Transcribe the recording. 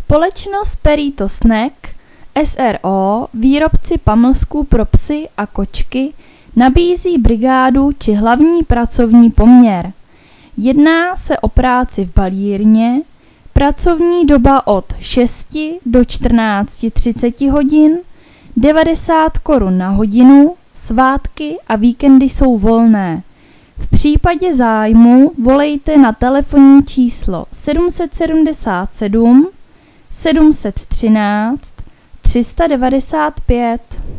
Společnost Perito Snack s.r.o., výrobci pamlsků pro psy a kočky, nabízí brigádu či hlavní pracovní poměr. Jedná se o práci v balírně, pracovní doba od 6 do 14:30 hodin, 90 korun na hodinu, svátky a víkendy jsou volné. V případě zájmu volejte na telefonní číslo 777 713 395.